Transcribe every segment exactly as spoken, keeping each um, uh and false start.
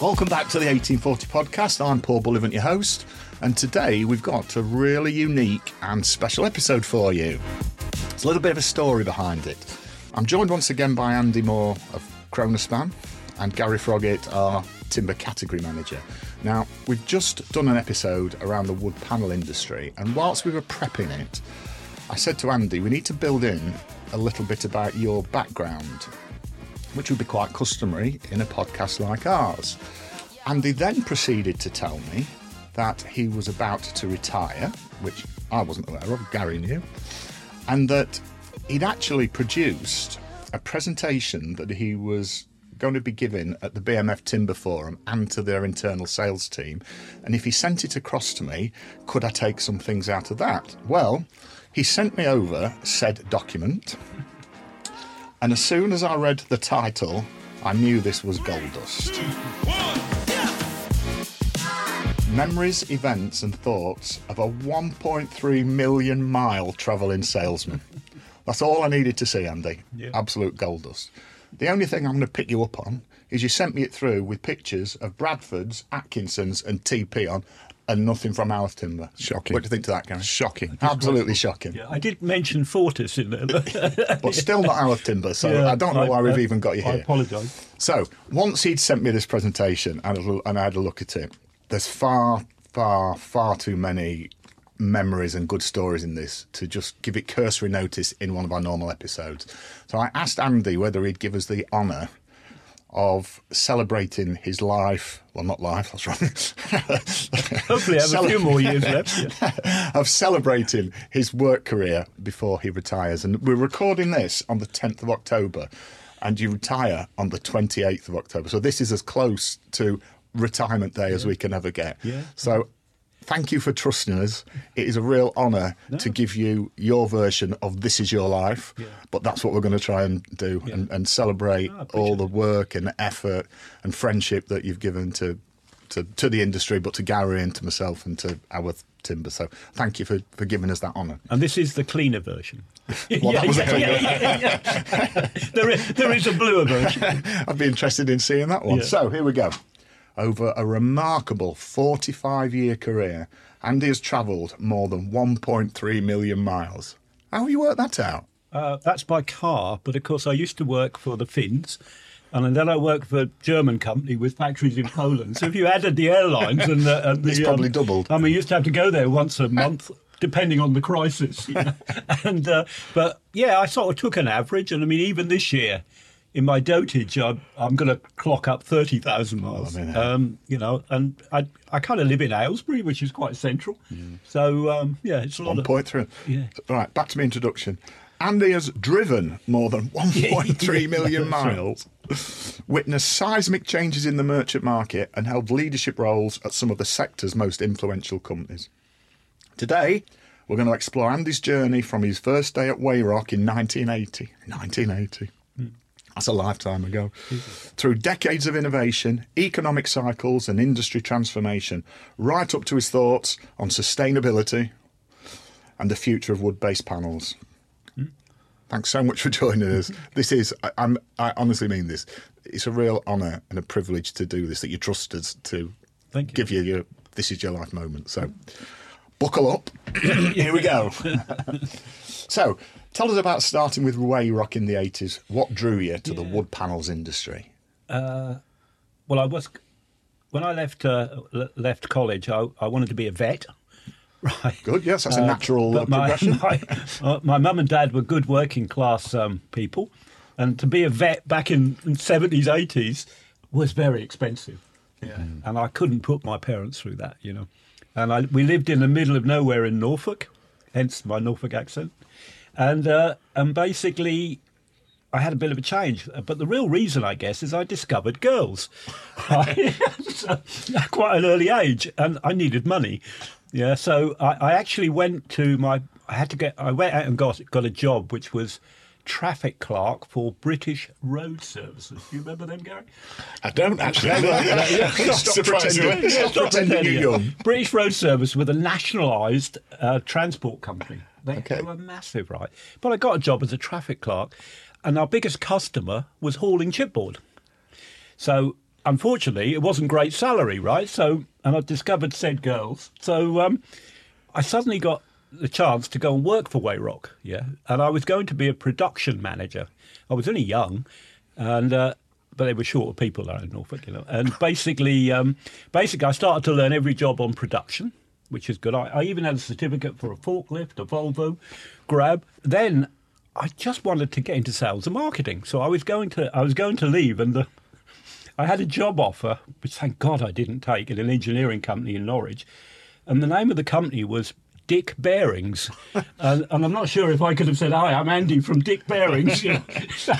Welcome back to the eighteen forty podcast. I'm Paul Bullivant, your host, and today we've got a really unique and special episode for you. There's a little bit of a story behind it. I'm joined once again by Andy Moore of Kronospan and Gary Froggett, our timber category manager. Now, we've just done an episode around the wood panel industry, and whilst we were prepping it, I said to Andy, we need to build in a little bit about your background, which would be quite customary in a podcast like ours. Andy then proceeded to tell me that he was about to retire, which I wasn't aware of, Gary knew, and that he'd actually produced a presentation that he was going to be giving at the B M F Timber Forum and to their internal sales team. And if he sent it across to me, could I take some things out of that? Well, he sent me over said document. And as soon as I read the title, I knew this was gold dust. Memories, events and thoughts of a one point three million mile travelling salesman. That's all I needed to see, Andy. Yeah. Absolute gold dust. The only thing I'm going to pick you up on is you sent me it through with pictures of Bradford's, Atkinson's and T P on, and nothing from Howarth Timber. Shocking. What do you think to that, Gary? Shocking. Absolutely shocking. Yeah, I did mention Fortis in there. But still not Howarth Timber, so Yeah, I don't know I, why we've I, even got you I here. apologise. So, once he'd sent me this presentation and I and I had a look at it, there's far, far, far too many memories and good stories in this to just give it cursory notice in one of our normal episodes. So I asked Andy whether he'd give us the honour of celebrating his life, well, not life, that's wrong. Hopefully I have Cele- a few more years left. Yeah. of celebrating his work career before he retires. And we're recording this on the tenth of October, and you retire on the twenty-eighth of October. So this is as close to retirement day as we can ever get. Yeah. So thank you for trusting us. It is a real honour No. to give you your version of This Is Your Life, Yeah. but that's what we're going to try and do, Yeah. and, and celebrate Oh, I appreciate all the work and effort and friendship that you've given to, to, to the industry, but to Gary and to myself and to our Timber. So thank you for, for giving us that honour. And this is the cleaner version. Well, that was a cleaner. yeah, yeah, yeah. there, is, there is a bluer version. I'd be interested in seeing that one. Yeah. So here we go. Over a remarkable forty-five year career, Andy has travelled more than one point three million miles. How have you worked that out? Uh, that's by car, but of course I used to work for the Finns, and then I worked for a German company with factories in Poland. So if you added the airlines and the... And the It's probably um, doubled. I mean, you used to have to go there once a month, depending on the crisis. You know? and uh, But, yeah, I sort of took an average, and I mean, even this year, in my dotage, I'm, I'm going to clock up thirty thousand miles. Oh, I mean, um, you know, and I I kind of live in Aylesbury, which is quite central. Mm. So, um, yeah, it's a lot one of... point three. Yeah. Right, back to my introduction. Andy has driven more than one point three million miles, witnessed seismic changes in the merchant market, and held leadership roles at some of the sector's most influential companies. Today, we're going to explore Andy's journey from his first day at Wayrock in nineteen eighty. nineteen eighty. That's a lifetime ago. Through decades of innovation, economic cycles and industry transformation, right up to his thoughts on sustainability and the future of wood-based panels. Mm. Thanks so much for joining us. This is, I, I'm, I honestly mean this, it's a real honour and a privilege to do this, that you trust us to Thank you. give you your This Is Your Life moment. So buckle up. Here we go. So, tell us about starting with Wayrock in the eighties. What drew you to yeah. the wood panels industry? Uh, well, I was when I left uh, left college. I, I wanted to be a vet. Right. Good. Yes, that's a natural uh, my, progression. My, uh, my mum and dad were good working class um, people, and to be a vet back in the seventies, eighties was very expensive. Yeah. Mm. And I couldn't put my parents through that, you know. And I, we lived in the middle of nowhere in Norfolk, hence my Norfolk accent. And uh, and basically, I had a bit of a change. But the real reason, I guess, is I discovered girls right? so, at quite an early age, and I needed money. Yeah, so I, I actually went to my. I had to get. I went out and got got a job, which was traffic clerk for British Road Services. Do you remember them, Gary? I don't actually. Stop pretending, stop pretending you're young. British Road Service were a nationalised uh, transport company. They, okay. they were massive, right? But I got a job as a traffic clerk, and our biggest customer was hauling chipboard. So unfortunately, it wasn't great salary, right? So, and I discovered said girls. So um, I suddenly got the chance to go and work for Wayrock, yeah. And I was going to be a production manager. I was only young, and uh, but they were short of people there in Norfolk, you know. And basically, um, basically, I started to learn every job on production, which is good. I, I even had a certificate for a forklift, a Volvo, Grab. Then I just wanted to get into sales and marketing, so I was going to I was going to leave, and the, I had a job offer, which thank God I didn't take, at an engineering company in Norwich, and the name of the company was Dick Bearings, and, and I'm not sure if I could have said, "Hi, I'm Andy from Dick Bearings." You know? So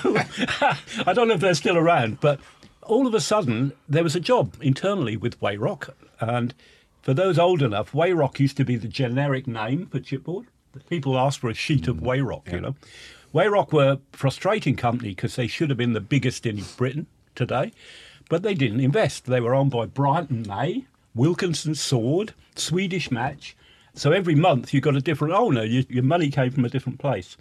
I don't know if they're still around, but all of a sudden there was a job internally with Wayrock, and for those old enough, Wayrock used to be the generic name for chipboard. People asked for a sheet of Wayrock, yeah. you know. Wayrock were a frustrating company because they should have been the biggest in Britain today, but they didn't invest. They were owned by Bryant and May, Wilkinson Sword, Swedish Match. So every month you got a different owner. You, your money came from a different place.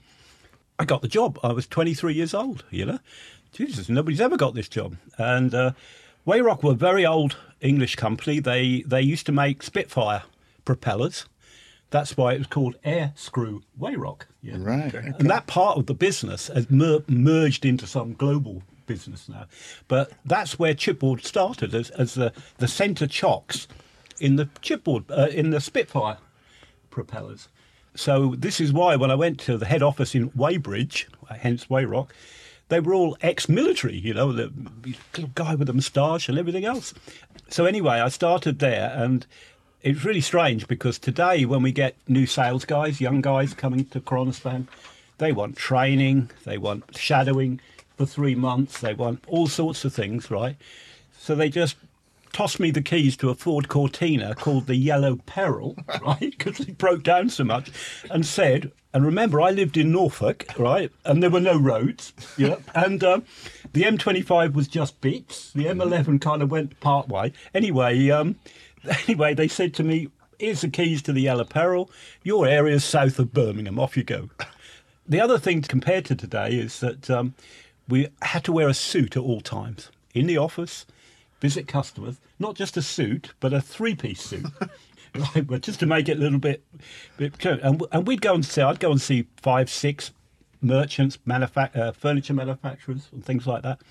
I got the job. I was twenty-three years old, you know. Jesus, nobody's ever got this job. And uh, Wayrock were a very old English company. They they used to make Spitfire propellers. That's why it was called Air Screw Wayrock. Yeah. Right. Okay. And that part of the business has mer- merged into some global business now. But that's where chipboard started, as, as the, the centre chocks in the chipboard, uh, in the Spitfire propellers. So this is why when I went to the head office in Weybridge, hence Wayrock, they were all ex-military, you know, the guy with a moustache and everything else. So anyway, I started there, and it's really strange because today when we get new sales guys, young guys coming to Kronospan, they want training, they want shadowing for three months, they want all sorts of things, right? So they just tossed me the keys to a Ford Cortina called the Yellow Peril, right, because it broke down so much, and said, and remember, I lived in Norfolk, right, and there were no roads, yeah, and um, the M twenty-five was just bits, the M eleven kind of went part way. Anyway, um, anyway, they said to me, here's the keys to the Yellow Peril, your area's south of Birmingham, off you go. The other thing compared to today is that um, we had to wear a suit at all times, in the office, visit customers, not just a suit, but a three-piece suit, right? But just to make it a little bit, bit and, and we'd go and see, I'd go and see five, six merchants, manufa- uh, furniture manufacturers, and things like that.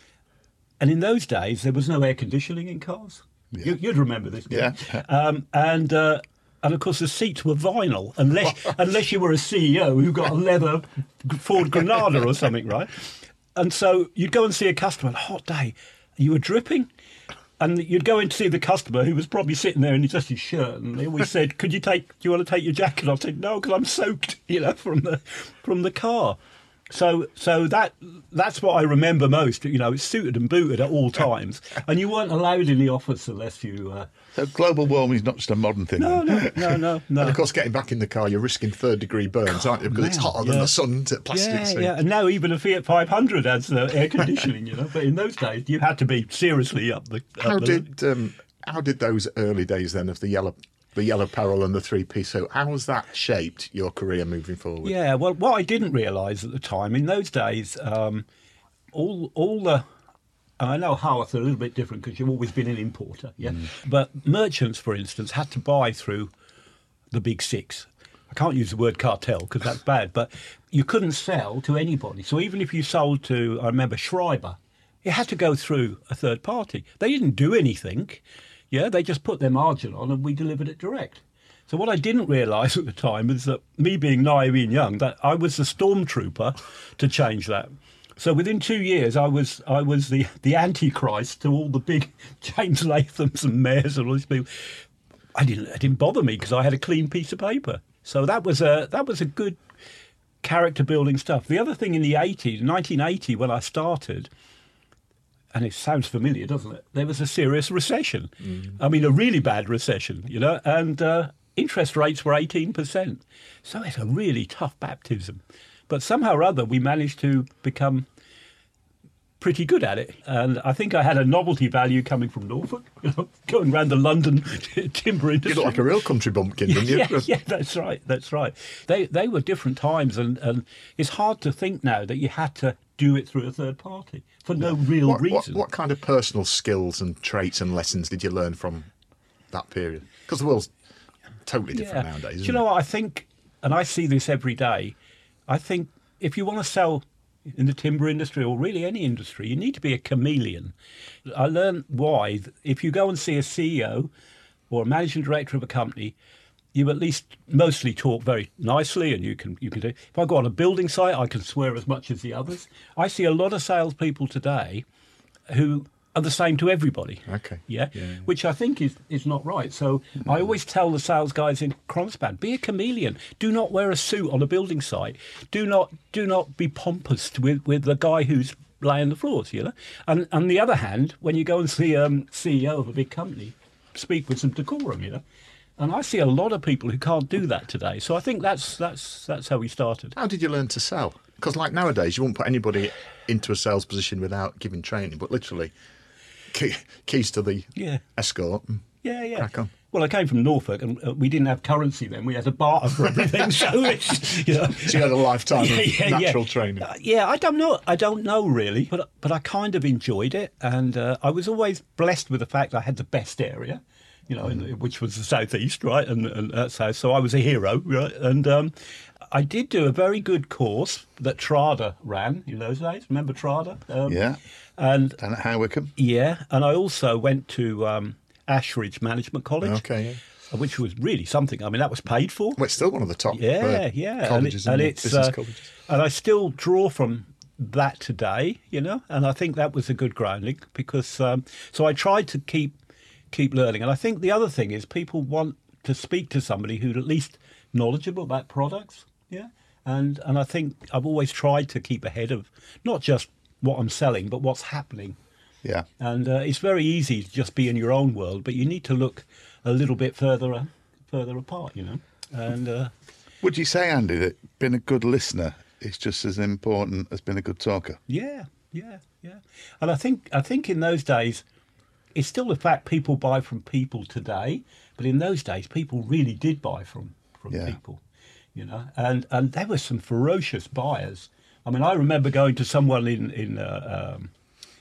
And in those days, there was no air conditioning in cars. Yeah. You, you'd remember this, yeah. Um, and uh, and of course the seats were vinyl, unless unless you were a C E O who got a leather Ford Granada or something, right? And so you'd go and see a customer on a hot day. You were dripping, and you'd go in to see the customer who was probably sitting there in just his shirt, and they always said, "Could you take? Do you want to take your jacket off?" I said, "No, because I'm soaked, you know, from the from the car." So, so that that's what I remember most. You know, it's suited and booted at all times, and you weren't allowed in the office unless you. Uh, so global warming is not just a modern thing. No, no, no, no, no. And of course, getting back in the car, you're risking third degree burns, God, aren't you? Because man, it's hotter yeah. than the sun to plastic. Yeah, suit. yeah. And now even a Fiat five hundred has uh, air conditioning. You know, but in those days, you had to be seriously up the. Up how the, did um, how did those early days then of the yellow? The Yellow Peril and the three-piece suit, how has that shaped your career moving forward? Yeah, well, what I didn't realise at the time, in those days, um, all all the... And I know Howarth are a little bit different because you've always been an importer, yeah? Mm. But merchants, for instance, had to buy through the big six. I can't use the word cartel because that's bad, but you couldn't sell to anybody. So even if you sold to, I remember, Schreiber, it had to go through a third party. They didn't do anything. Yeah, they just put their margin on and we delivered it direct. So what I didn't realise at the time is that me being naive and young, that I was the stormtrooper to change that. So within two years, I was I was the, the antichrist to all the big James Lathams and Mayers and all these people. I didn't it didn't bother me because I had a clean piece of paper. So that was a that was a good character building stuff. The other thing in the eighties, nineteen eighty, when I started. And it sounds familiar, doesn't it? There was a serious recession. Mm. I mean, a really bad recession, you know, and uh, interest rates were eighteen percent. So it's a really tough baptism. But somehow or other, we managed to become pretty good at it. And I think I had a novelty value coming from Norfolk, you know, going around the London timber industry. You look like a real country bumpkin, didn't you? Yeah, yeah, that's right, that's right. They they were different times, and, and it's hard to think now that you had to do it through a third party for no real what, reason. What, what kind of personal skills and traits and lessons did you learn from that period? Because the world's totally different yeah. nowadays, Do isn't you know it? what I think? And I see this every day. I think if you want to sell in the timber industry or really any industry, you need to be a chameleon. I learned why. If you go and see a C E O or a managing director of a company, you at least mostly talk very nicely, and you can you can do. If I go on a building site, I can swear as much as the others. I see a lot of salespeople today who are the same to everybody. Okay. Yeah, Yeah, yeah. which I think is, is not right. So I always tell the sales guys in Kronstadt, be a chameleon. Do not wear a suit on a building site. Do not do not be pompous with, with the guy who's laying the floors, you know. And on the other hand, when you go and see a um, C E O of a big company, speak with some decorum, you know. And I see a lot of people who can't do that today. So I think that's that's that's how we started. How did you learn to sell? Because like nowadays, you won't put anybody into a sales position without giving training, but literally key, keys to the Yeah. escort. and Yeah, yeah. Crack on. Well, I came from Norfolk, and uh, we didn't have currency then. We had to barter for everything. so, it's, you know. So you had a lifetime Yeah, of yeah, natural yeah. training. Uh, yeah, I don't know. I don't know really, but but I kind of enjoyed it, and uh, I was always blessed with the fact I had the best area, you know, in the, which was the southeast, right, and, and uh, south. So I was a hero, right, and um, I did do a very good course that Trada ran in those days. Remember Trada? Um, Yeah. and Down at Howickham. yeah, and I also went to um, Ashridge Management College. Okay, yeah. Which was really something. I mean, that was paid for. Well, it's still one of the top Yeah, uh, yeah. colleges and, and, it- the and it's business uh, colleges. and I still draw from that today, you know. And I think that was a good grounding because um, so I tried to keep keep learning. And I think the other thing is people want to speak to somebody who's at least knowledgeable about products. Yeah, and and I think I've always tried to keep ahead of not just what I'm selling, but what's happening. Yeah. And uh, it's very easy to just be in your own world, but you need to look a little bit further uh, further apart, you know. And uh, Would you say, Andy, that being a good listener is just as important as being a good talker? yeah, yeah, yeah. And I think I think in those days, it's still the fact people buy from people today, but in those days, people really did buy from from Yeah. people, you know. And and there were some ferocious buyers. I mean, I remember going to someone in in uh, um,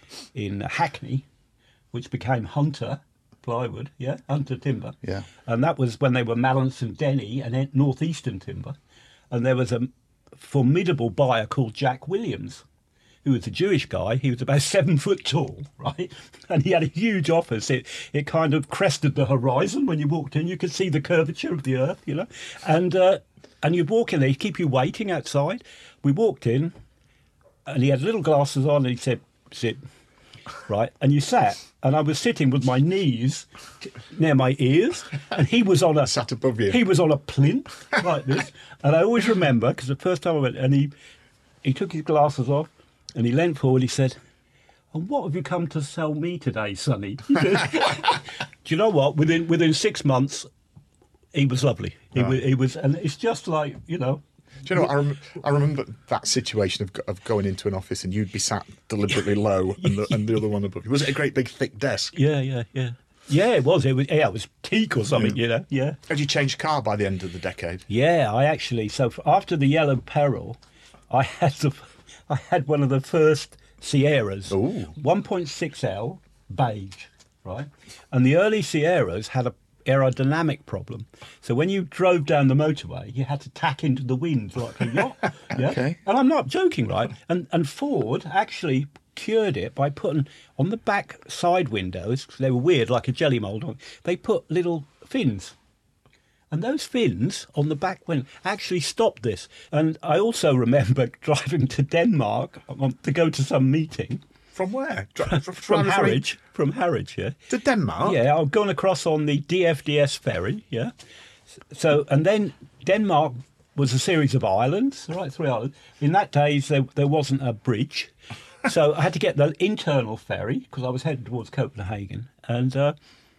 in Hackney, which became Hunter Plywood, yeah, Hunter Timber. Yeah. And that was when they were Mallinson Denny and then Northeastern Timber. And there was a formidable buyer called Jack Williams, who was a Jewish guy. He was about seven foot tall, right? And he had a huge office. It it kind of crested the horizon when you walked in. You could see the curvature of the earth, you know. And uh, and you'd walk in there, he'd keep you waiting outside. We walked in, and he had little glasses on, and he said, sit. Right, and you sat, and I was sitting with my knees t- near my ears, and he was on a Sat above you. He was on a plinth like this, and I always remember because the first time I went, and he he took his glasses off, and he leant forward. He said, "And what have you come to sell me today, Sonny?" He said, do you know what? Within within six months, he was lovely. He Right. was he was, and it's just like you know. Do you know what? I, rem- I remember that situation of, go- of going into an office and you'd be sat deliberately low and the, and the other one above you. Was it a great big thick desk? Yeah, yeah, yeah. Yeah, it was. It was. Yeah, it was teak or something. You know. Yeah. Had you changed car by the end of the decade? Yeah, I actually. So f- after the Yellow Peril, I had the, I had one of the first Sierras, Ooh. one point six L beige, right? And the early Sierras had a aerodynamic problem. So when you drove down the motorway, you had to tack into the wind like a yacht. Yeah? Okay. And I'm not joking, right? And and Ford actually cured it by putting on the back side windows, 'cause they were weird, like a jelly mould on, they put little fins. And those fins on the back window actually stopped this. And I also remember driving to Denmark um, to go to some meeting From where? Dri- from driving Harwich. From Harwich, yeah. To Denmark? Yeah, I'm going across on the D F D S ferry, yeah. So, and then Denmark was a series of islands, right, three islands. In that days, there, there wasn't a bridge. So I had to get the internal ferry because I was heading towards Copenhagen. And uh,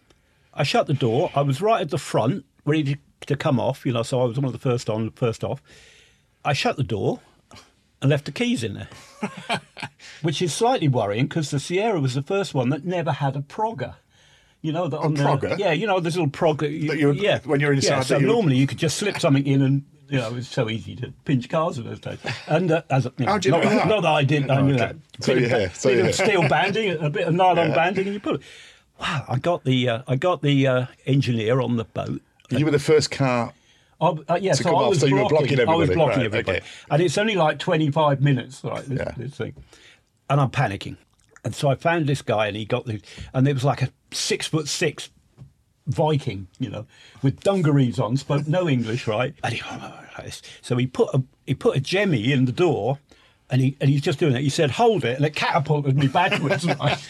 I shut the door. I was right at the front, ready to, to come off, you know, so I was one of the first on, first off. I shut the door and left the keys in there, which is slightly worrying because the Sierra was the first one that never had a progger. You know, the, on the, progger? yeah, you know, this little progger. You, That you would- yeah, when you're inside Yeah, that so you would- normally you could just slip something in and You know, it was so easy to pinch cars in those days. And uh, as a, you know, How do you not, know that? not that I didn't, I Oh, knew okay. that. So Bit you of- hear, so bit you of hear. steel banding, a bit of nylon banding, and you put it. Wow! I got the uh, I got the uh, engineer on the boat. You were the first car. I, uh, yeah, To so come I off, was so you were blocking, blocking I was everybody. blocking Right, everybody, okay. and it's only like twenty-five minutes, right? This, Yeah. this thing, and I'm panicking, and so I found this guy, and he got the, and it was like a six foot six Viking, you know, with dungarees on, spoke no English, right? And he, so he put a he put a jemmy in the door. And he and he's just doing it. He said, "Hold it," and it catapulted me backwards.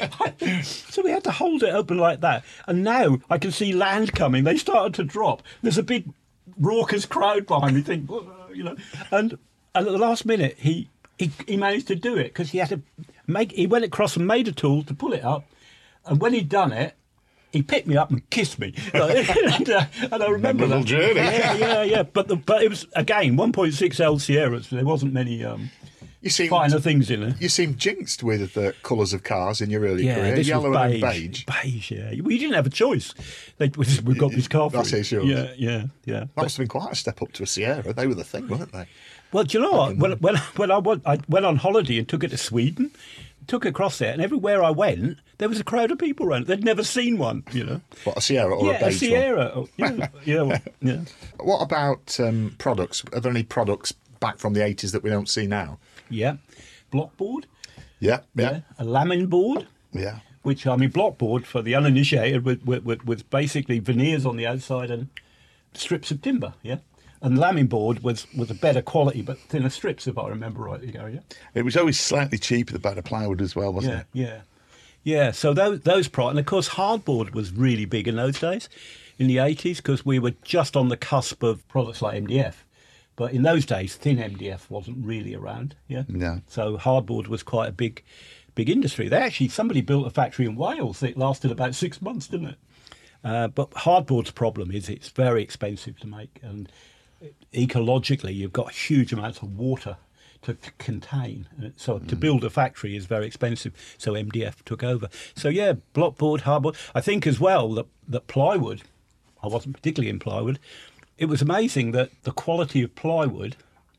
So we had to hold it open like that. And now I can see land coming. They started to drop. There's a big raucous crowd behind me. Think, you know, and and at the last minute he he, he managed to do it because he had to make. He went across and made a tool to pull it up. And when he'd done it, he picked me up and kissed me. and, uh, and I remember Memorable that. journey. Yeah, yeah, yeah. But the, but it was again one point six L Sierras. There wasn't many. Um, You seem finer things in it. you seem jinxed with the colours of cars in your early Yeah, career, this yellow was and beige. beige. Beige, yeah. We didn't have a choice. They, we just- we've got this car for That's you. it, sure. Yeah, yeah, yeah. That But- must have been quite a step up to a Sierra. They were the thing, weren't they? well, do you know what? When, when, when I, went, I went on holiday and took it to Sweden, took it across there, and everywhere I went, there was a crowd of people around. They'd never seen one, you know. What, a Sierra or yeah, a beige Sierra. Oh, yeah, yeah, well, yeah. one? What about um, products? Are there any products back from the eighties that we don't see now? Yeah. Block board, Yeah, yeah, a lamin board. yeah. Which, I mean, block board, for the uninitiated, was, was, was basically veneers on the outside and strips of timber, yeah? And lamin board was, was a better quality, but thinner strips, if I remember rightly, Gary, yeah? It was always slightly cheaper the better plywood as well, wasn't Yeah, it? yeah. Yeah, so those, those products, and of course, hardboard was really big in those days, in the eighties, because we were just on the cusp of products like M D F. But in those days, thin M D F wasn't really around, yeah? No. So hardboard was quite a big big industry. They actually, somebody built a factory in Wales that lasted about six months, didn't it? Uh, but hardboard's problem is it's very expensive to make, and ecologically you've got huge amounts of water to c- contain. Uh, So to build a factory is very expensive. So M D F took over. So yeah, blockboard, hardboard. I think as well that, that plywood, I wasn't particularly in plywood, it was amazing that the quality of plywood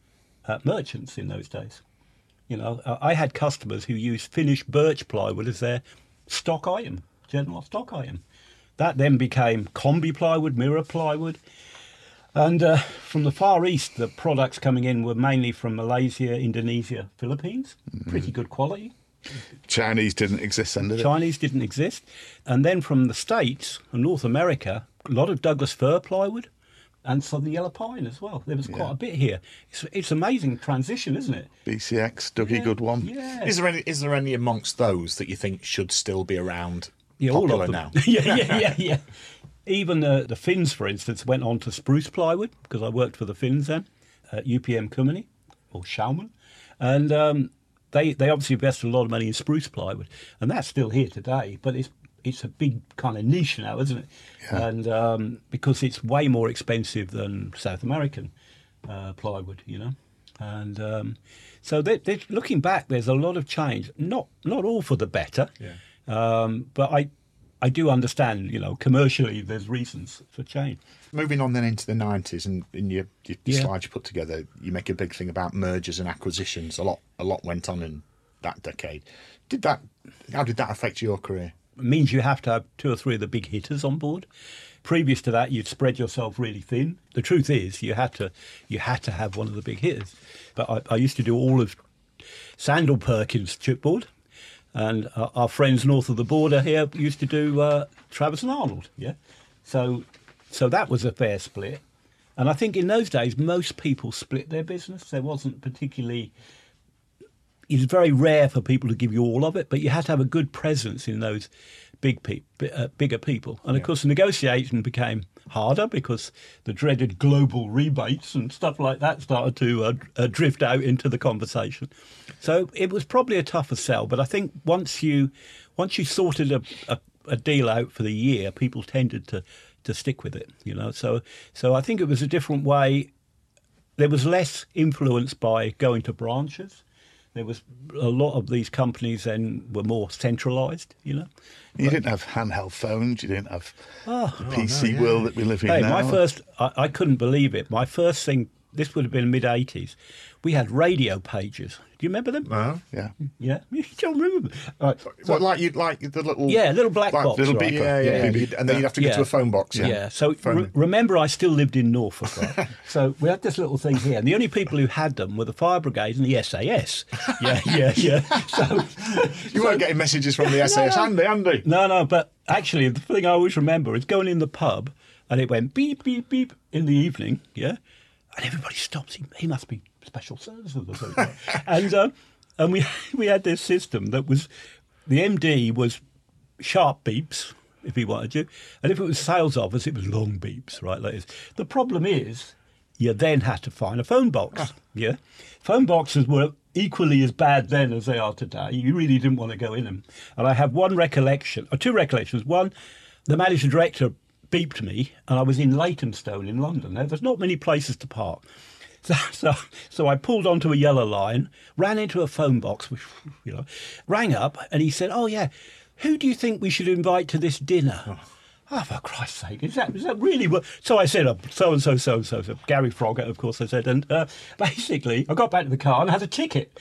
at merchants in those days. You know, I I had customers who used finished birch plywood as their stock item, general stock item. That then became combi plywood, mirror plywood. And uh, from the Far East, the products coming in were mainly from Malaysia, Indonesia, Philippines. Pretty good quality. Chinese didn't exist then, did it? Chinese didn't exist. And then from the States and North America, a lot of Douglas fir plywood and southern yellow pine as well. There was quite Yeah. a bit here. It's, it's amazing transition, isn't it? B C X, Dougie Goodwin. Yeah. Is there any? Is there any amongst those that you think should still be around? Yeah, all popular of them. now. yeah, yeah, yeah, yeah. Even uh, the Finns, for instance, went on to spruce plywood because I worked for the Finns then at U P M Company or Schaumann, and um, they they obviously invested a lot of money in spruce plywood, and that's still here today. But it's it's a big kind of niche now, isn't it? Yeah. And um, because it's way more expensive than South American uh, plywood, you know. And um, so they, they, looking back, there's a lot of change. Not not all for the better. Yeah. Um, but I, I do understand, you know, commercially there's reasons for change. Moving on then into the nineties, and in your, your Yeah. slides you put together, you make a big thing about mergers and acquisitions. A lot, a lot went on in that decade. Did that? How did that affect your career? It means you have to have two or three of the big hitters on board. Previous to that, you'd spread yourself really thin. The truth is, you had to, you had to have one of the big hitters. But I, I used to do all of Sandal Perkins chipboard. And uh, our friends north of the border here used to do uh, Travis and Arnold, yeah. So, so that was a fair split. And I think in those days, most people split their business. There wasn't particularly. It's very rare for people to give you all of it, but you had to have a good presence in those big pe- uh, bigger people. And of course, the negotiation became harder because the dreaded global rebates and stuff like that started to uh, uh, drift out into the conversation. So it was probably a tougher sell. But I think once you once you sorted a, a, a deal out for the year, people tended to, to stick with it. You know, so so I think it was a different way. There was less influence by going to branches. There was a lot of these companies then were more centralised, you know. You didn't have handheld phones. You didn't have Oh, the P C no, yeah. world that we live in Hey, now. my first, I, I couldn't believe it. My first thing this would have been mid eighties, we had radio pages. Do you remember them? No. Yeah. Yeah, you don't remember them. Right. What, like you like the little Yeah, little black like box, little right? beeper, Yeah, yeah, yeah, yeah. You'd- and then you'd have to go Yeah. to a phone box. Yeah, Yeah, so Phone. re- remember, I still lived in Norfolk, right? So we had this little thing here, and the only people who had them were the fire brigade and the S A S. Yeah, yeah, yeah. So you weren't getting messages from the S A S. No, no. Andy, Andy. no, no, but actually, the thing I always remember is going in the pub, and it went beep, beep, beep in the evening, yeah, and everybody stops. He, he must be special services or something. and uh, and we we had this system that was the M D was sharp beeps if he wanted you, and if it was sales office, it was long beeps, right? Like this. The problem is, you then had to find a phone box. Ah. Yeah, phone boxes were equally as bad then as they are today. You really didn't want to go in them. And I have one recollection, or two recollections. One, the manager director beeped me, and I was in Leytonstone in London. Now, there's not many places to park. So, so, so I pulled onto a yellow line, ran into a phone box, which, you know, rang up, and he said, "Oh yeah, who do you think we should invite to this dinner?" Oh, oh for Christ's sake, is that, is that really what? So I said, oh, so and so, so and so, so Gary Froggatt, of course, I said, and uh, basically, I got back to the car and had a ticket.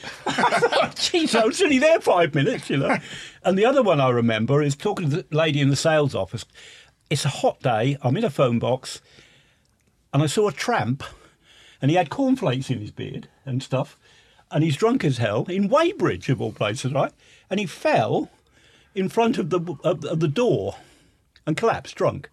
Jeez, I was only there five minutes, you know. And the other one I remember is talking to the lady in the sales office. It's a hot day. I'm in a phone box, and I saw a tramp. And he had cornflakes in his beard and stuff. And he's drunk as hell in Weybridge, of all places, right? And he fell in front of the of, of the door and collapsed drunk.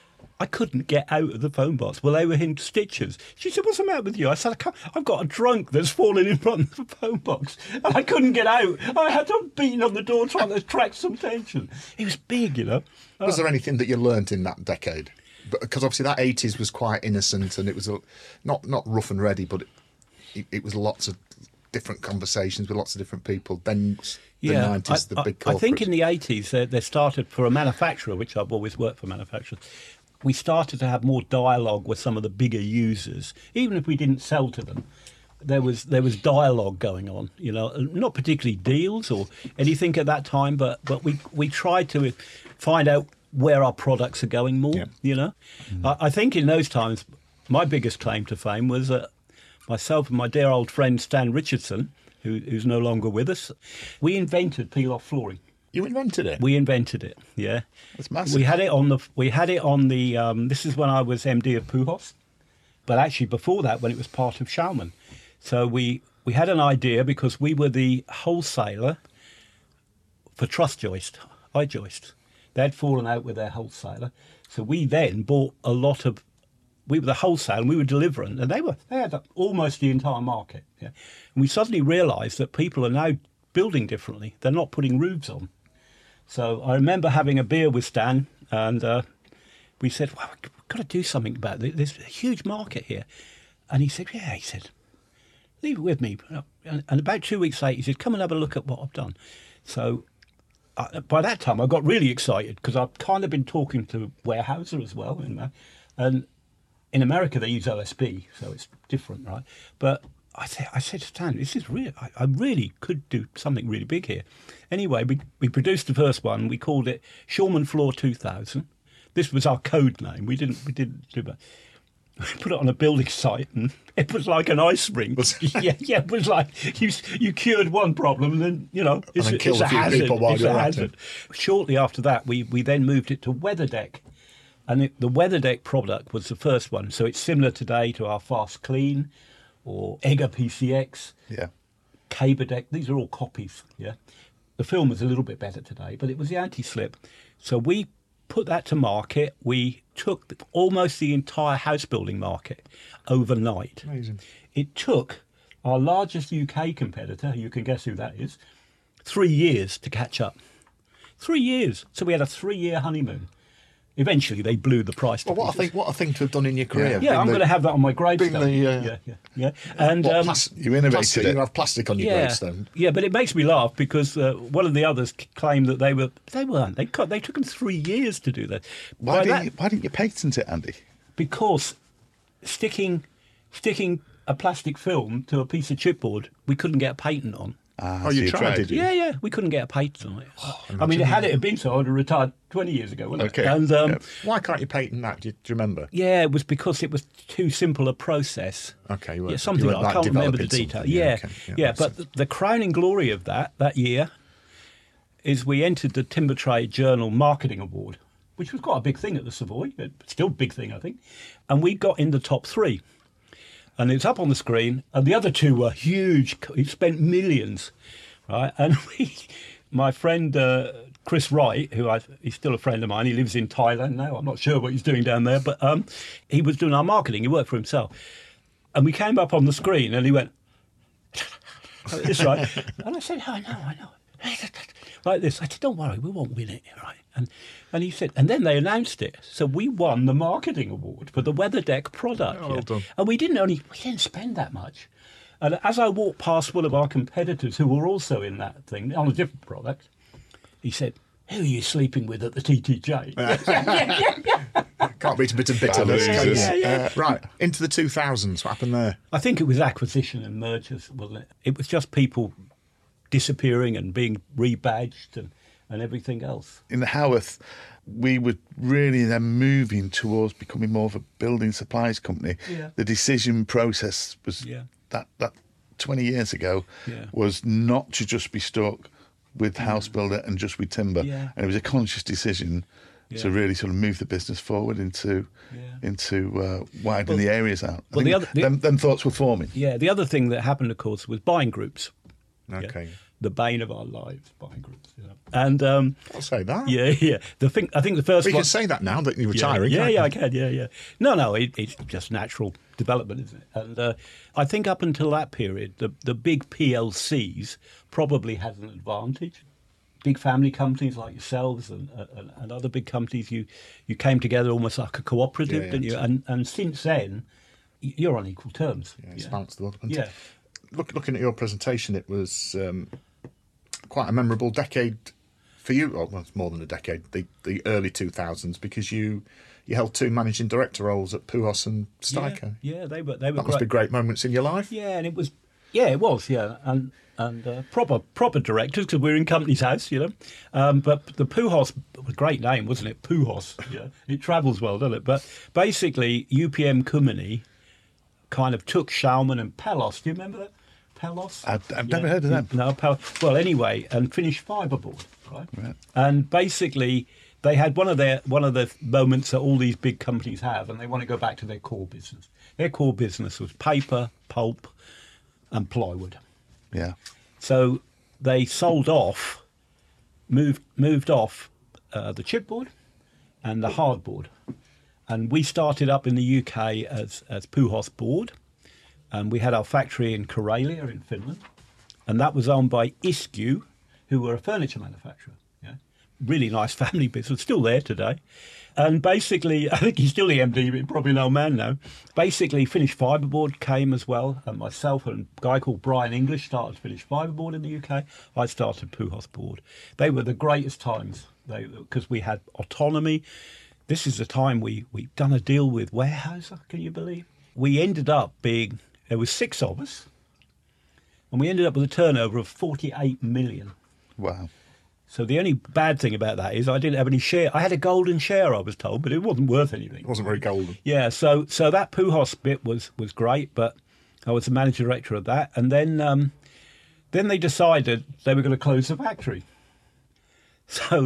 I couldn't get out of the phone box. Well, they were in stitches. She said, "What's the matter with you?" I said, I can't, "I've got a drunk that's fallen in front of the phone box." And I couldn't get out. I had to beat on the door trying to attract some attention. He was big, you know. Was there anything that you learnt in that decade? Because obviously that eighties was quite innocent, and it was a, not not rough and ready, but it, it was lots of different conversations with lots of different people. Then the nineties, the I, big I, I corporates. think in the eighties they, they started, for a manufacturer, which I've always worked for manufacturers, we started to have more dialogue with some of the bigger users, even if we didn't sell to them. There was there was dialogue going on, you know, not particularly deals or anything at that time, but but we we tried to find out where our products are going more, Yeah. you know. Mm. I, I think in those times, my biggest claim to fame was uh, myself and my dear old friend Stan Richardson, who, who's no longer with us. We invented peel-off flooring. You invented it. We invented it, yeah. That's massive. We had it on the. We had it on the. Um, this is when I was M D of Pujols, but actually before that, when it was part of Schaumann. So we we had an idea because we were the wholesaler for truss joist, eye joist. They'd fallen out with their wholesaler, so we then bought a lot of. We were the wholesaler, and we were delivering, and they were they had almost the entire market. Yeah, and we suddenly realised that people are now building differently. They're not putting roofs on. So I remember having a beer with Stan, and uh, we said, "Well, we've got to do something about this. There's a huge market here." And he said, "Yeah." He said, "Leave it with me." And, and about two weeks later, he said, "Come and have a look at what I've done." So uh, by that time, I got really excited because I've kind of been talking to Weyerhaeuser as well, you know, and in America they use O S B, so it's different, right? But I said, I said to Stan, "This is real. I, I really could do something really big here." Anyway, we, we produced the first one. We called it Schaumann Floor two thousand. This was our code name. We didn't we didn't do that. We put it on a building site, and it was like an ice rink. yeah, yeah, it was like you you cured one problem, and then you know it's, then killed it's a a few hazard. people while It's you're a at hazard. Shortly after that, we we then moved it to WeatherDeck. And it, the WeatherDeck product was the first one. So it's similar today to our Fast Clean or Egger P C X, Yeah. Caberdeck. These are all copies, yeah. The film is a little bit better today, but it was the anti-slip. So we put that to market. We took almost the entire house building market overnight. Amazing. It took our largest U K competitor, you can guess who that is, three years to catch up. Three years. So we had a three-year honeymoon. Eventually, they blew the price. Well, what a pieces. thing! What a thing to have done in your career. Yeah, I'm the, going to have that on my gravestone. being the, uh, yeah, yeah, yeah. And what, um, plas- You innovated plastic, it. You have plastic on your yeah, gravestone. yeah, but it makes me laugh because uh, one of the others c- claimed that they were they weren't. They cut, they took them three years to do that. Why By didn't that- you, Why didn't you patent it, Andy? Because sticking sticking a plastic film to a piece of chipboard, we couldn't get a patent on. Ah, Oh, so you tried, did you? Yeah, yeah. We couldn't get a patent on it. Oh, I mean, had it had been so, I'd have retired twenty years ago, wouldn't Okay. it? And um, Yeah. Why can't you patent that? Do you, do you remember? yeah, it was because it was too simple a process. Okay, you Yeah, weren't- something you like, weren't, I like, can't remember the developing detail. something. Yeah, okay, yeah. makes But sense. the, the crowning glory of that that year is we entered the Timber Trade Journal Marketing Award, which was quite a big thing at the Savoy, but still a big thing, I think. And we got in the top three. And it's up on the screen, and the other two were huge. He spent millions, right? And we, my friend uh, Chris Wright, who I, he's still a friend of mine, he lives in Thailand now. I'm not sure what he's doing down there, but um, he was doing our marketing. He worked for himself, and we came up on the screen, and he went like this, right? And I said, "Oh, I know, I know." Like this, I said, "Don't worry, we won't win it, right?" And and he said, and then they announced it, so we won the marketing award for the WeatherDeck product. Oh, well done. And we didn't only we didn't spend that much. And as I walked past one of our competitors who were also in that thing on a different product, he said, "Who are you sleeping with at the T T J?" Can't beat a bit of bitterness. Bad can you? losers. Yeah, yeah. Uh, right, into the two thousands. What happened there? I think it was acquisition and mergers, wasn't it? It was just people disappearing and being rebadged and, and everything else. In Howarth, we were really then moving towards becoming more of a building supplies company. Yeah. The decision process was Yeah. that that twenty years ago Yeah. was not to just be stuck with house builder and just with timber, Yeah. and it was a conscious decision to Yeah. really sort of move the business forward into Yeah. into uh, widening Well- the areas out. I well, the think other- the- them, them thoughts were forming. Yeah, the other thing that happened, of course, was buying groups. Yeah. Okay. The bane of our lives, buying groups. You know. And um, I'll say that. yeah, yeah. The thing, I think the first We one. can say that now that you're Yeah, retiring. Yeah, can't yeah, you? I can. Yeah, yeah. No, no, it, it's just natural development, isn't it? And uh, I think up until that period, the the big P L Cs probably had an advantage. Big family companies like yourselves and, uh, and, and other big companies, you you came together almost like a cooperative, Yeah, yeah, didn't you? And and since then, y- you're on equal terms. Yeah, it's balanced the world. And Yeah. Look, looking at your presentation, it was um, quite a memorable decade for you. Well, it's more than a decade. The the early two thousands, because you you held two managing director roles at Puhos and Steiker. Yeah, yeah, they were they were That must be great moments in your life. Yeah, and it was, yeah, it was, yeah, and and uh, proper proper directors because we were in company's house, you know. Um, but the Puhos, was a great name, wasn't it? Puhos, yeah, it travels well, doesn't it? But basically, U P M Kumini kind of took Schaumann and Pelos. Do you remember that? Pelos? I've, I've never heard of them. No, Pel- well, anyway, and finished fiberboard, right? Right. And basically, they had one of their one of the moments that all these big companies have, and they want to go back to their core business. Their core business was paper, pulp, and plywood. Yeah. So they sold off, moved moved off uh, the chipboard and the hardboard, and we started up in the U K as as Puhos Board, and we had our factory in Karelia in Finland, and that was owned by Isku, who were a furniture manufacturer. Yeah, really nice family business, still there today. And basically, I think he's still the M D, but probably an old man now. Basically, Finnish Fiberboard came as well, and myself and a guy called Brian English started Finnish Fiberboard in the U K. I started Puhos Board. They were the greatest times because we had autonomy. This is the time we we done a deal with Weyerhaeuser. Can you believe? We ended up being there was six of us, and we ended up with a turnover of forty-eight million. Wow. So the only bad thing about that is I didn't have any share. I had a golden share, I was told, but it wasn't worth anything. It wasn't very golden. Yeah, so so that Puhos bit was was great, but I was the managing director of that, and then um, then they decided they were going to close the factory. So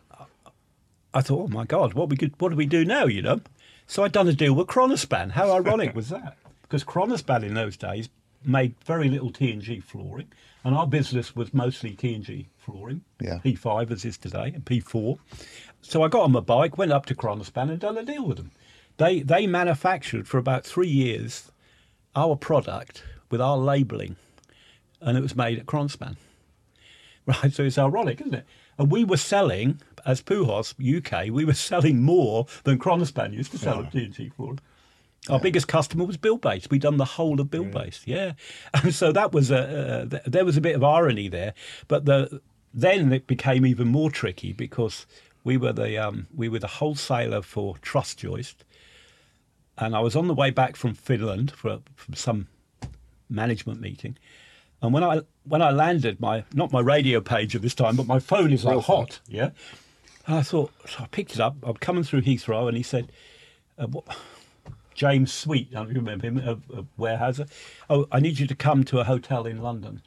I thought, oh my God, what we could, what do we do now? You know, so I'd done a deal with Kronospan. How ironic was that? Because Kronospan in those days made very little T and G flooring, and our business was mostly T and G flooring. Yeah. P five as is today, and P four. So I got on my bike, went up to Kronospan and done a deal with them. They they manufactured for about three years our product with our labelling, and it was made at Kronospan. Right, so it's ironic, isn't it? And we were selling, as Puhos U K, we were selling more than Kronospan used to sell Yeah. at T and G flooring. Our biggest customer was Bill Base. We'd done the whole of Bill Base, yeah. And so that was a uh, th- there was a bit of irony there, but the then it became even more tricky because we were the um, we were the wholesaler for truss joist, and I was on the way back from Finland for from some management meeting, And when I when I landed, my not my radio pager this time, but my phone is like Real hot, yeah. And I thought, so I picked it up. I'm coming through Heathrow, and he said, uh, what, James Sweet, I don't remember him, a, a warehouser. Oh, I need you to come to a hotel in London.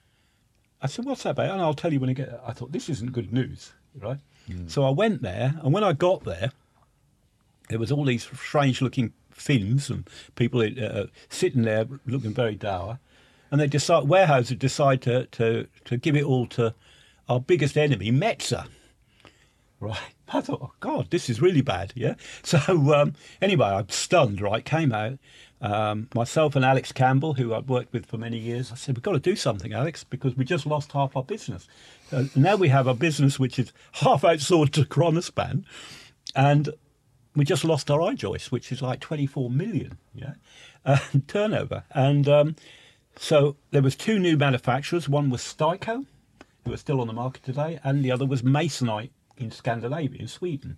I said, what's that about? And I'll tell you when I get there. I thought, this isn't good news, right? Mm. So I went there, and when I got there, there was all these strange-looking Finns and people uh, sitting there looking very dour. And they decide, warehouses decide to, to, to give it all to our biggest enemy, Metzer. Right. I thought, oh, God, this is really bad, yeah? So um, anyway, I'm stunned, right, came out. Um, myself and Alex Campbell, who I'd worked with for many years, I said, we've got to do something, Alex, because we just lost half our business. Uh, now we have a business which is half outsourced to Kronospan, and we just lost our iJoyce, which is like twenty-four million, yeah, uh, turnover. And... Um, So there was two new manufacturers. One was Styco, who are still on the market today, and the other was Masonite in Scandinavia, in Sweden.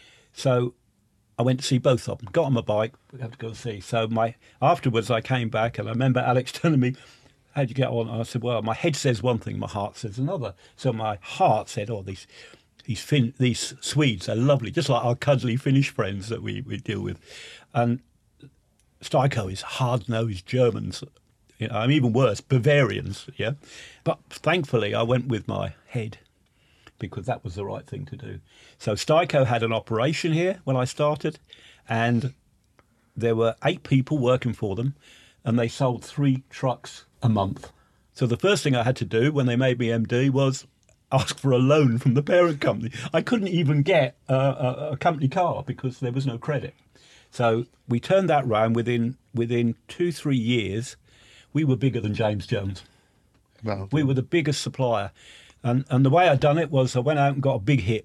So I went to see both of them. Got on my bike, we had to go and see. So my afterwards I came back, and I remember Alex telling me, how'd you get on? And I said, well, my head says one thing, my heart says another. So my heart said, oh, these these Fin- these Swedes are lovely, just like our cuddly Finnish friends that we, we deal with. And Styco is hard-nosed Germans. You know, I'm even worse, Bavarians, yeah. But thankfully, I went with my head because that was the right thing to do. So Styco had an operation here when I started, and there were eight people working for them, and they sold three trucks a month. So the first thing I had to do when they made me M D was ask for a loan from the parent company. I couldn't even get a, a, a company car because there was no credit. So we turned that round within within two, three years. We were bigger than James Jones. Well, we were the biggest supplier. And and the way I done it was I went out and got a big hit.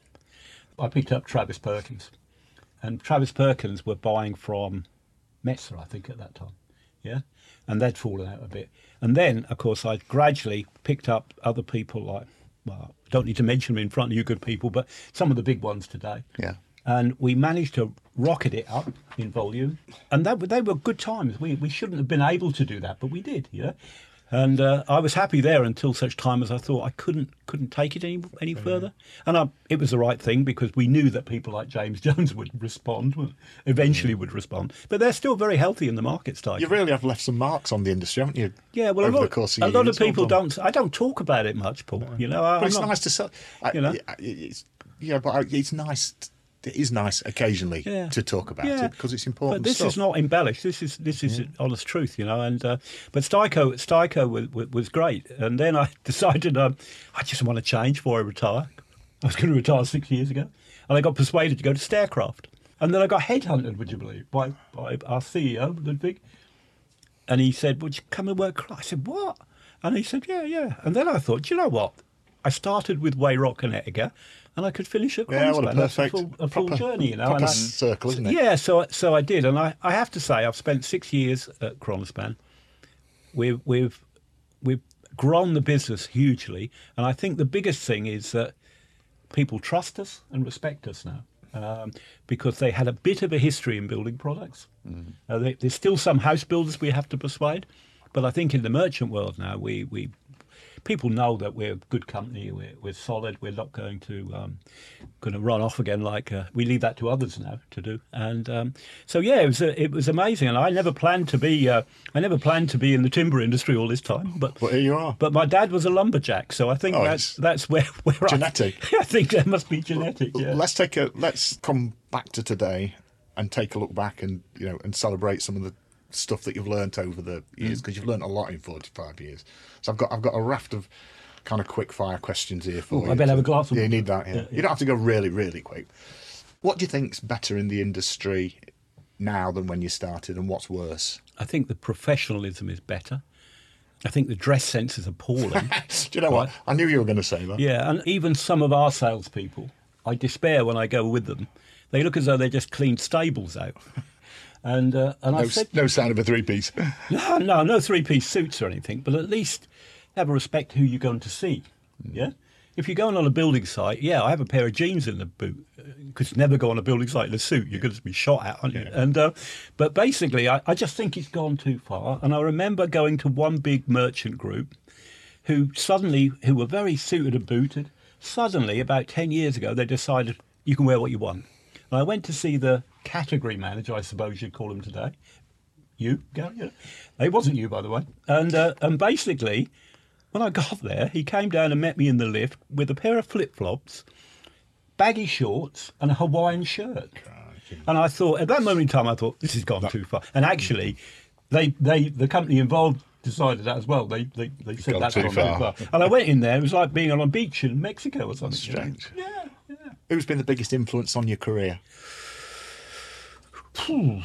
I picked up Travis Perkins. And Travis Perkins were buying from Metzer, I think, at that time. Yeah? And they'd fallen out a bit. And then, of course, I gradually picked up other people like, well, I don't need to mention them in front of you good people, but some of the big ones today. Yeah. And we managed to rocket it up in volume. And that they were good times. We we shouldn't have been able to do that, but we did, you know. And uh, I was happy there until such time as I thought I couldn't couldn't take it any any further. And I, it was the right thing because we knew that people like James Jones would respond, eventually would respond. But they're still very healthy in the market stage. You really have left some marks on the industry, haven't you? Yeah, well, over a lot, the course of a your lot years, of people well don't. I don't talk about it much, Paul. You know, I, but I'm it's not, nice to sell. You know, it's, yeah, but I- it's nice. It is nice occasionally Yeah. to talk about Yeah. it because it's important But this stuff. is not embellished. This is this is honest truth, you know. And uh, but Styco Styco was, was great. And then I decided um, I just want to change before I retire. I was going to retire six years ago, and I got persuaded to go to Staircraft. And then I got headhunted, would you believe, by, by our C E O Ludwig. And he said, "Would you come and work?" I said, "What?" And he said, "Yeah, yeah." And then I thought, do you know what? I started with Wayrock and Ettinger, and I could finish at Yeah, what a Kronospan. That's perfect- a full, a full proper- journey, you know. proper and I- circle, isn't it? Yeah, so so I did, and I, I have to say I've spent six years at Kronospan. We've we've we've grown the business hugely, and I think the biggest thing is that people trust us and respect us now. Um, because they had a bit of a history in building products. Mm. Uh, they, there's still some house builders we have to persuade, but I think in the merchant world now, we, we people know that we're a good company, we're, we're solid, we're not going to um, going to run off again like uh, we leave that to others now to do. And um, so yeah, it was a, it was amazing, and I never planned to be uh, I never planned to be in the timber industry all this time. But Well, here you are. But my dad was a lumberjack, so I think Oh, that's it's that's where where genetic. I, I think there must be genetic. Yeah. Let's take a let's come back to today and take a look back and you know and celebrate some of the stuff that you've learnt over the years because you've learnt a lot in forty-five years. So I've got I've got a raft of kind of quick fire questions here for Ooh, you. I better have a glass of Yeah, you water. need that. Yeah. Yeah, yeah. You don't have to go really really quick. What do you think's better in the industry now than when you started, and what's worse? I think the professionalism is better. I think the dress sense is appalling. Do you know what? I knew you were going to say that. Yeah, and even some of our salespeople, I despair when I go with them. They look as though they just cleaned stables out. And uh, and No, I said, no sign of a three-piece. no, no, no three-piece suits or anything, but at least have a respect who you're going to see. Yeah, if you're going on a building site, yeah, I have a pair of jeans in the boot because never go on a building site in a suit. You're going to be shot at, aren't you? Yeah. And uh, but basically, I, I just think it's gone too far. And I remember going to one big merchant group who suddenly, who were very suited and booted. Suddenly, about ten years ago, they decided you can wear what you want. And I went to see the category manager, I suppose you'd call him today. You, Gary? Yeah. It wasn't you, by the way. And uh, and basically, when I got there, he came down and met me in the lift with a pair of flip-flops, baggy shorts, and a Hawaiian shirt. And I thought, at that moment in time, I thought, this has gone too far. And actually, they, they the company involved decided that as well. They they, they said Gone that's too gone far. too far. And I went in there, it was like being on a beach in Mexico or something. Strange. Yeah, yeah. Who's been the biggest influence on your career? Do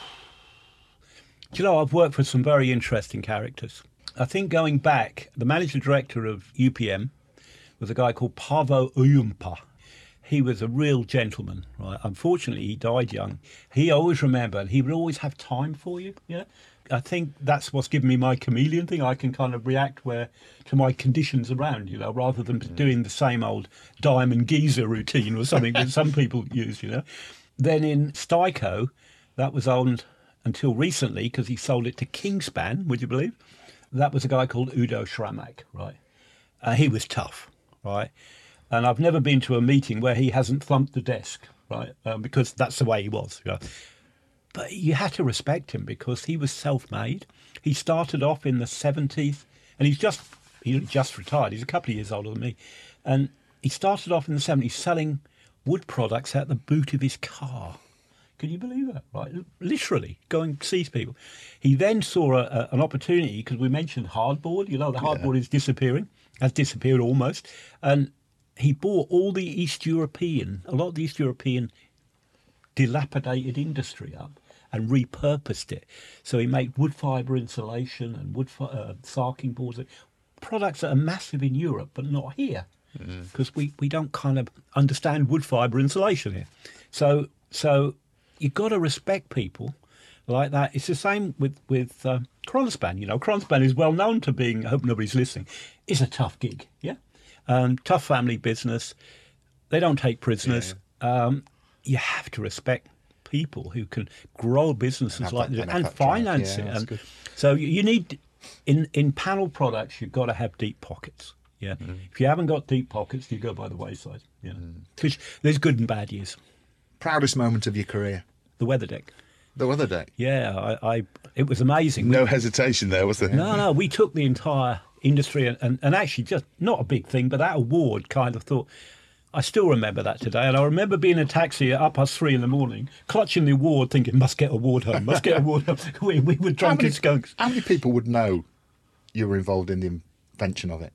you know, I've worked for some very interesting characters. I think going back, the managing director of U P M was a guy called Paavo Uyumpa. He was a real gentleman, right? Unfortunately, he died young. He always remembered, he would always have time for you, you know? I think that's what's given me my chameleon thing. I can kind of react where to my conditions around, you know, rather than mm. doing the same old Diamond Geezer routine or something that some people use, you know. Then in Styco, that was owned until recently because he sold it to Kingspan, would you believe? That was a guy called Udo Schramak, right? Uh, he was tough, right? And I've never been to a meeting where he hasn't thumped the desk, right? Um, because that's the way he was, you know. But you had to respect him because he was self-made. He started off in the seventies, and he's just he just retired. He's a couple of years older than me. And he started off in the seventies selling wood products out the boot of his car. Can you believe that? Right, literally go and seize people. He then saw a, a, an opportunity because we mentioned hardboard. You know, the hardboard yeah. is disappearing, has disappeared almost, and he bought all the East European, a lot of the East European dilapidated industry up and repurposed it. So he made wood fibre insulation and wood fi- uh, sarking boards, products that are massive in Europe but not here because mm-hmm. we, we don't kind of understand wood fibre insulation here. So so you've got to respect people like that. It's the same with, with uh, Kronspan. You know, Kronspan is well known to being, I hope nobody's listening, is a tough gig, yeah? Um, tough family business. They don't take prisoners. Yeah. Um, you have to respect people who can grow businesses like this and finance yeah, it. And good. So you need, in, in panel products, you've got to have deep pockets. Yeah. Mm. If you haven't got deep pockets, you go by the wayside. Yeah. Because mm. there's good and bad years. Proudest moment of your career? The weather deck. The weather deck? Yeah, I, I it was amazing. No we, hesitation there, was there? No, no, we took the entire industry and, and, and actually just, not a big thing, but that award kind of thought, I still remember that today. And I remember being in a taxi at up past three in the morning, clutching the award, thinking, must get award home, must get award home. We, we were drunk as skunks. How many people would know you were involved in the invention of it?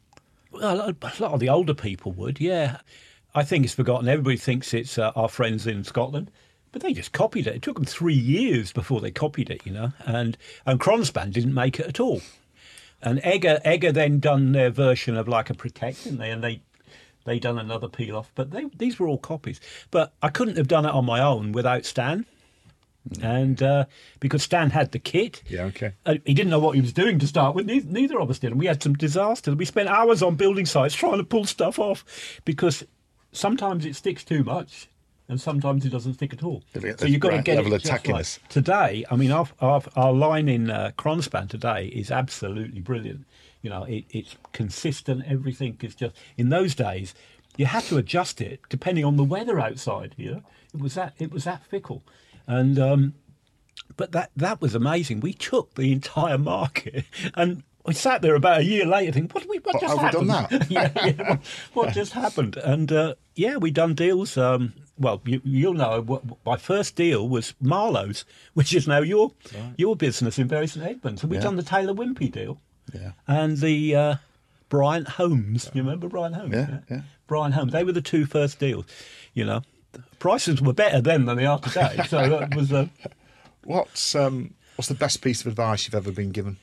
Well, a lot of the older people would, yeah. I think it's forgotten. Everybody thinks it's uh, our friends in Scotland, but they just copied it. It took them three years before they copied it, you know. And and Kronspan didn't make it at all. And Egger, Egger then done their version of like a Protect, didn't they? And they they done another peel off. But they, these were all copies. But I couldn't have done it on my own without Stan. Mm. And uh, because Stan had the kit. Yeah, okay. Uh, he didn't know what he was doing to start with. Neither, neither of us did. And we had some disasters. We spent hours on building sites trying to pull stuff off because sometimes it sticks too much. And sometimes it doesn't stick at all. So you've got to get level it of just tackiness. right. Today, I mean, our, our, our line in uh, Kronspan today is absolutely brilliant. You know, it, it's consistent. Everything is just... In those days, you had to adjust it depending on the weather outside. You know, it was that it was that fickle, and um, but that that was amazing. We took the entire market and. I sat there about a year later thinking, what, we, what, what just have happened? we done that? yeah, yeah, what, what just happened? And, uh, yeah, we done deals. Um, well, you, you'll know, what, my first deal was Marlowe's, which is now your right. your business in Bury St Edmunds. And we've yeah. done the Taylor Wimpey deal. Yeah. And the uh, Bryant Holmes. You remember Bryant Holmes? Yeah, yeah, yeah. Bryant Holmes. They were the two first deals, you know. Prices were better then than they are today. So that was... Uh, what's, um, what's the best piece of advice you've ever been given?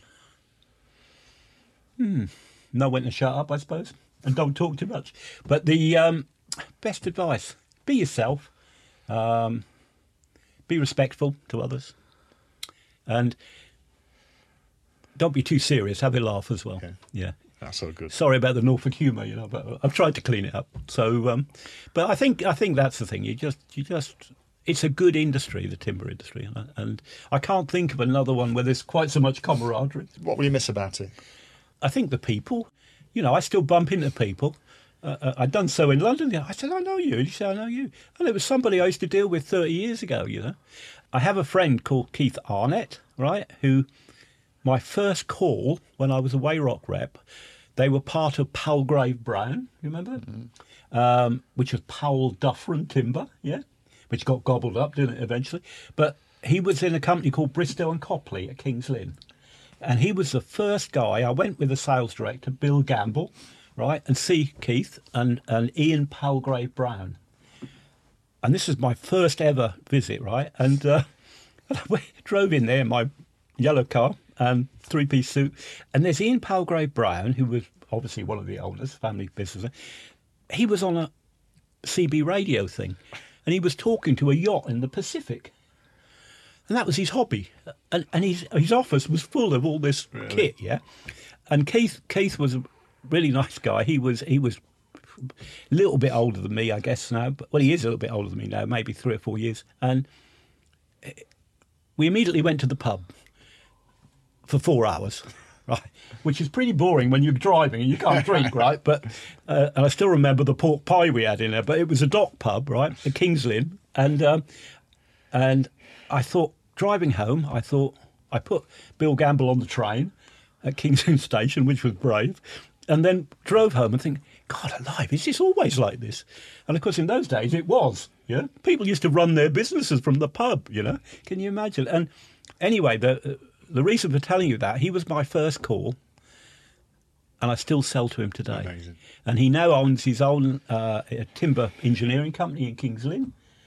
Hmm. Know when to shut up, I suppose, and don't talk too much. But the um, best advice: be yourself, um, be respectful to others, and don't be too serious. Have a laugh as well. Okay. Yeah. That's so good. Sorry about the Norfolk humour, you know, but I've tried to clean it up. So, um, but I think I think that's the thing. You just you just it's a good industry, the timber industry, and I, and I can't think of another one where there's quite so much camaraderie. What will you miss about it? I think the people, you know, I still bump into people. Uh, I'd done so in London. I said, I know you. He said, I know you. And it was somebody I used to deal with thirty years ago, you know. I have a friend called Keith Arnett, right, who my first call when I was a Wayrock rep, they were part of Palgrave Brown, you remember? Mm-hmm. Um, which was Powell Dufferin Timber, yeah, which got gobbled up, didn't it, eventually? But he was in a company called Bristow and Copley at King's Lynn. And he was the first guy. I went with the sales director, Bill Gamble, right, and see Keith and, and Ian Palgrave Brown. And this was my first ever visit, right? And, uh, and I went, drove in there in my yellow car and three-piece suit. And there's Ian Palgrave Brown, who was obviously one of the owners, family business. He was on a C B radio thing, and he was talking to a yacht in the Pacific. And that was his hobby. And, and his, his office was full of all this really? kit, yeah? And Keith Keith was a really nice guy. He was he was a little bit older than me, I guess, now. But, well, he is a little bit older than me now, maybe three or four years. And we immediately went to the pub for four hours, right? Which is pretty boring when you're driving and you can't drink, right? But uh, and I still remember the pork pie we had in there. But it was a dock pub, right, at King's Lynn. And, um, and I thought, driving home, I thought, I put Bill Gamble on the train at King's Lynn Station, which was brave, and then drove home and think, God alive, is this always like this? And of course, in those days, it was. Yeah, people used to run their businesses from the pub. You know, can you imagine? And anyway, the the reason for telling you that, he was my first call, and I still sell to him today. Amazing. And he now owns his own uh, timber engineering company in King's Lynn.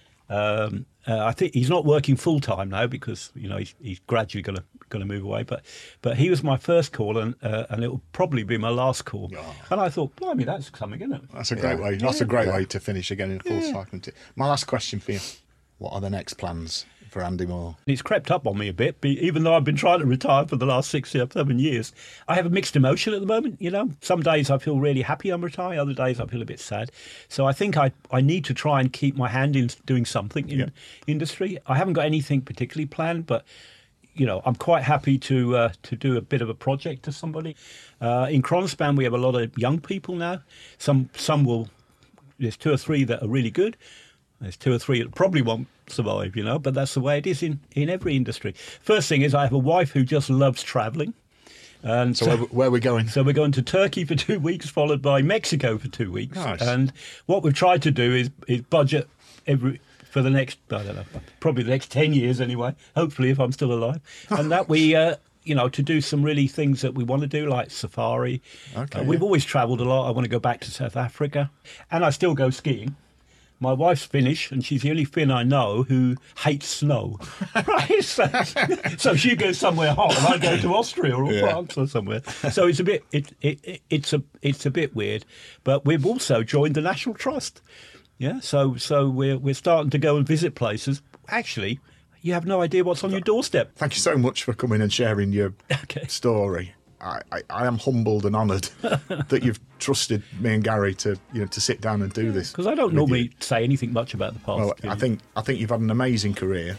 Um, uh, I think he's not working full time now because you know he's, he's gradually going to going to move away. But but he was my first call, and uh, and it will probably be my last call. Oh. And I thought, blimey, that's something, isn't it? That's a great yeah. way. That's yeah. a great yeah. way to finish again in a full yeah. cycle. My last question for you: what are the next plans for Andy Moore? It's crept up on me a bit, even though I've been trying to retire for the last six or seven years. I have a mixed emotion at the moment, you know. Some days I feel really happy I'm retired, other days I feel a bit sad. So I think I, I need to try and keep my hand in doing something in yeah. industry. I haven't got anything particularly planned, but, you know, I'm quite happy to uh, to do a bit of a project to somebody. Uh, in Cronspan, we have a lot of young people now. Some, some will, there's two or three that are really good. There's two or three that probably won't survive, you know, but that's the way it is in, in every industry. First thing is I have a wife who just loves travelling. And so where, where are we going? So we're going to Turkey for two weeks, followed by Mexico for two weeks. Nice. And what we've tried to do is, is budget every for the next, I don't know, probably the next ten years anyway, hopefully if I'm still alive. And that we... Uh, you know, to do some really things that we want to do, like safari. Okay, uh, yeah. We've always travelled a lot. I want to go back to South Africa. And I still go skiing. My wife's Finnish, and she's the only Finn I know who hates snow. Right? So, so she goes somewhere hot, and I go to Austria or yeah. France or somewhere. So it's a bit, it, it, it, it's a, it's a bit weird. But we've also joined the National Trust. Yeah, so so we're we're starting to go and visit places. Actually, you have no idea what's on your doorstep. Thank you so much for coming and sharing your okay. story. I, I, I am humbled and honoured that you've trusted me and Gary to you know to sit down and do this. Because I don't normally you. say anything much about the past. Well, I think I think you've had an amazing career.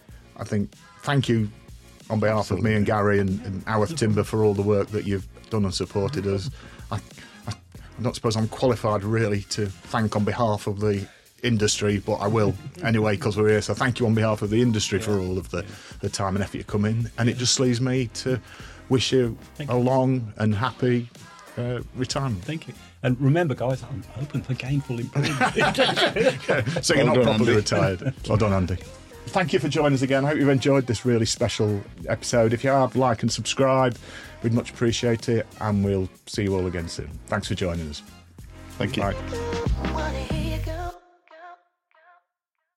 I think thank you on behalf Absolutely. of me and Gary and, and Howarth Timber for all the work that you've done and supported us. I, I, I don't suppose I'm qualified really to thank on behalf of the industry, but I will anyway because we're here. So thank you on behalf of the industry yeah. for all of the, the time and effort you come in. And it just leaves me to wish you thank a you. long and happy uh, retirement. Thank you. And remember, guys, I'm open for gainful employment. yeah, so you're well not done, properly Andy. retired. Well done, Andy. Thank you for joining us again. I hope you've enjoyed this really special episode. If you have, like and subscribe. We'd much appreciate it. And we'll see you all again soon. Thanks for joining us. Thank you. Bye.